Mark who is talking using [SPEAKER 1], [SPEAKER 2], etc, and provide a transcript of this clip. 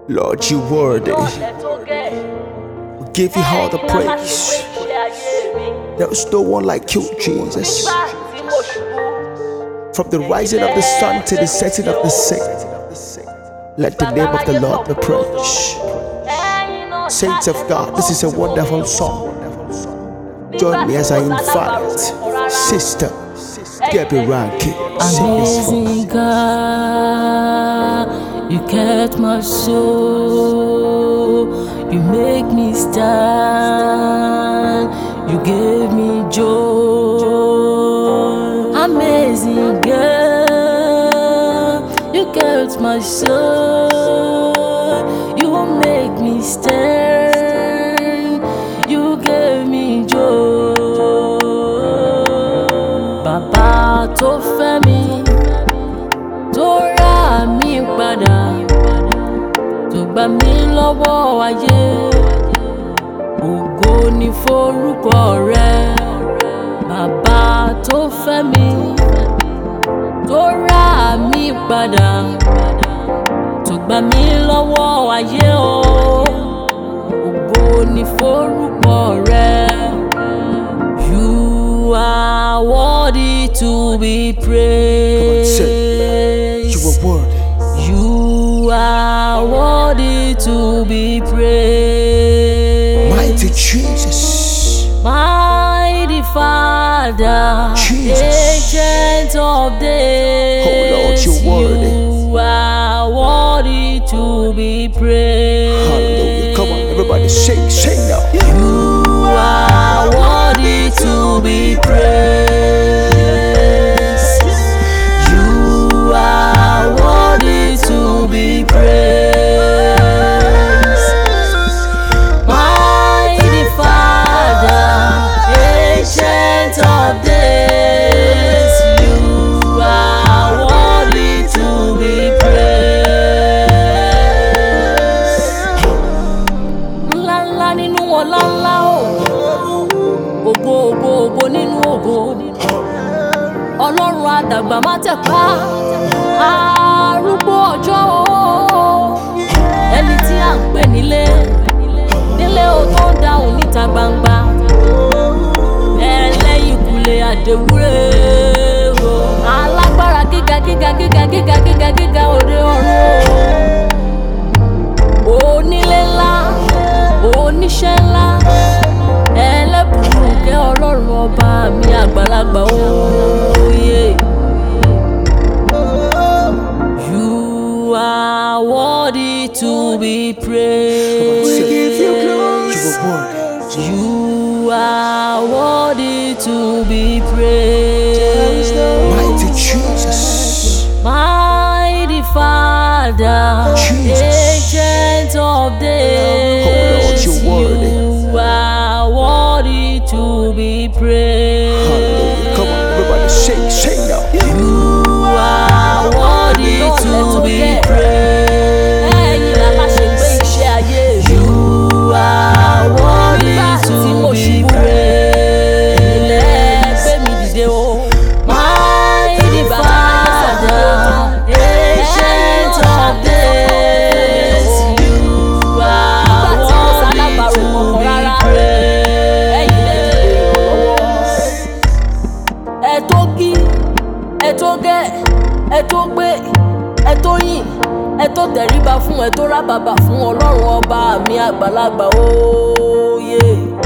[SPEAKER 1] Lord, you worthy. We give you all the praise. There is no one like you, Jesus. From the rising of the sun to the setting of the same, let the name of the Lord be praised. Saints of God, this is a wonderful song. Join me as I invite Sister Debbie Rankin.
[SPEAKER 2] Amazing God, you kept my soul. You make me stand. You gave me joy. Amazing God, you kept my soul. You make me stand. You gave me joy. Bàbá tó fẹ́ mi, tó rà mí padà, tó gbà mí lọ́wọ́ ayé. Ògo ni forúkọ rẹ. Bàbá tó fẹ́ mi, tó rà mí padà, tó gbà mí lọ́wọ́ ayé o. Ògo ni forúkọ rẹ. You are worthy to be praised.
[SPEAKER 1] You are worthy.
[SPEAKER 2] You are worthy to be praised.
[SPEAKER 1] Mighty Jesus.
[SPEAKER 2] Mighty Father,
[SPEAKER 1] Jesus.
[SPEAKER 2] Ancient of days.
[SPEAKER 1] Oh Lord, you're worthy.
[SPEAKER 2] You are worthy to be praised.
[SPEAKER 1] Hallelujah. Come on, everybody sing now.
[SPEAKER 2] You are worthy to be praised. You are worthy to be praised. Mighty Father, Ancient of days, you are worthy to be praised. Ńlá ńlá nínú ọlá ńlá o. Ògo ògo ògo nínú ògo. Ọlọ́run àdàgbà má tẹ̀pá. Arúgbó ọjọ́ o. Ẹni tí à ń pè nílé. Nílé o tó ń dáhùn níta gbangba. Ẹlẹ́yìn kùlé àdéwúrè o. Alágbára gíga gíga gíga gíga gíga gíga òde ọ̀run o. Onílé ńlá, oníṣẹ́ ńlá. Ẹlẹ́bùrú kẹ́ Ọlọ́run ọba mi àgbàlagbà òye. You are worthy to be praised.
[SPEAKER 1] We give you glory. You are worthy.
[SPEAKER 2] You are worthy to be praised.
[SPEAKER 1] Mighty Jesus.
[SPEAKER 2] Mighty Father,
[SPEAKER 1] Jesus.
[SPEAKER 2] Ancient of days.
[SPEAKER 1] Oh Lord, you're worthy.
[SPEAKER 2] You are worthy to be praised.
[SPEAKER 1] Hallelujah. Come on, everybody sing now.
[SPEAKER 2] You are worthy to be praised. You are worthy to be praised. Mighty Father, Ancient of days, you are worthy to be praised. Ẹ tó kí, ẹ tó gẹ̀, ẹ tó gbé, ẹ tó yìn, ẹ tó tẹríba fún, ẹ tó rábàbà fún Ọlọ́run ọba mi àgbàlagbà òye.